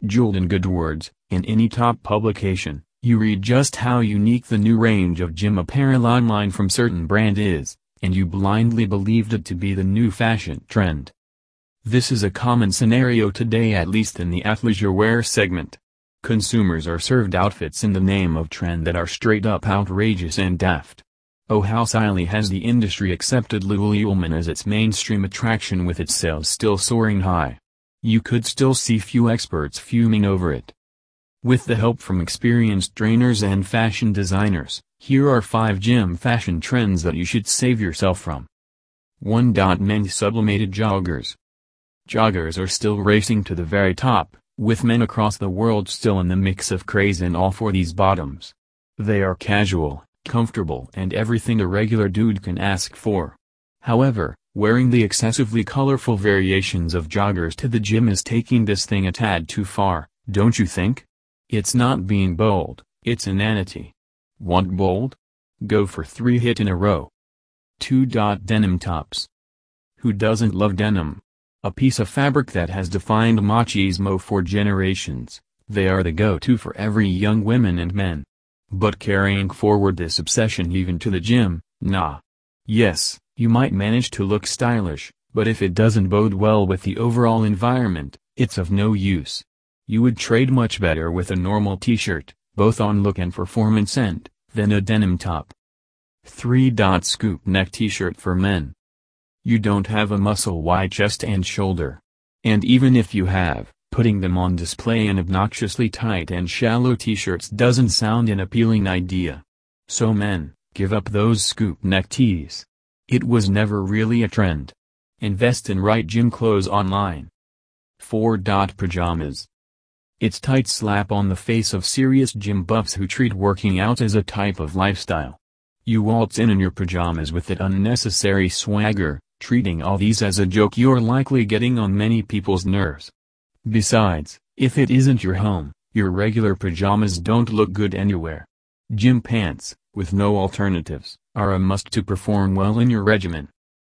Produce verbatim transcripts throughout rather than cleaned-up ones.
Jeweled in good words, in any top publication, you read just how unique the new range of gym apparel online from certain brand is, and you blindly believed it to be the new fashion trend. This is a common scenario today, at least in the athleisure wear segment. Consumers are served outfits in the name of trend that are straight up outrageous and daft. Oh, how silently has the industry accepted Lululemon as its mainstream attraction, with its sales still soaring high. You could still see few experts fuming over it. With the help from experienced trainers and fashion designers, here are five gym fashion trends that you should save yourself from. one. Men's sublimated joggers. Joggers are still racing to the very top, with men across the world still in the mix of craze and all for these bottoms. They are casual, comfortable, and everything a regular dude can ask for. However, wearing the excessively colorful variations of joggers to the gym is taking this thing a tad too far, don't you think? It's not being bold, it's inanity. Want bold? Go for three hit in a row. two. Denim tops. Who doesn't love denim? A piece of fabric that has defined machismo for generations. They are the go-to for every young women and men. But carrying forward this obsession even to the gym, nah. Yes, you might manage to look stylish, but if it doesn't bode well with the overall environment, it's of no use. You would trade much better with a normal t-shirt, both on look and performance end, than a denim top. three. Scoop neck t-shirt for men. You don't have a muscle-wide chest and shoulder. And even if you have, putting them on display in obnoxiously tight and shallow t-shirts doesn't sound an appealing idea. So men, give up those scoop neck tees. It was never really a trend. Invest in right gym clothes online. four. Pajamas. It's tight slap on the face of serious gym buffs who treat working out as a type of lifestyle. You waltz in in your pajamas with that unnecessary swagger, treating all these as a joke you're likely getting on many people's nerves. Besides, if it isn't your home, your regular pajamas don't look good anywhere. Gym pants, with no alternatives, are a must to perform well in your regimen.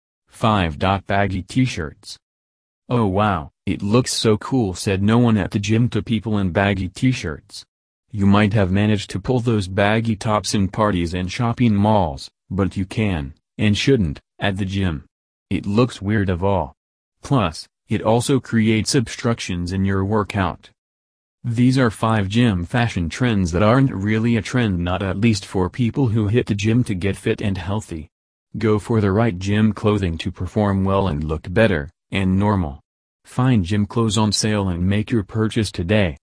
five. Baggy t-shirts. Oh wow, it looks so cool, said no one at the gym to people in baggy t-shirts. You might have managed to pull those baggy tops in parties and shopping malls, but you can, and shouldn't, at the gym. It looks weird of all. Plus, it also creates obstructions in your workout. These are five gym fashion trends that aren't really a trend, not at least for people who hit the gym to get fit and healthy. Go for the right gym clothing to perform well and look better, and normal. Find gym clothes on sale and make your purchase today.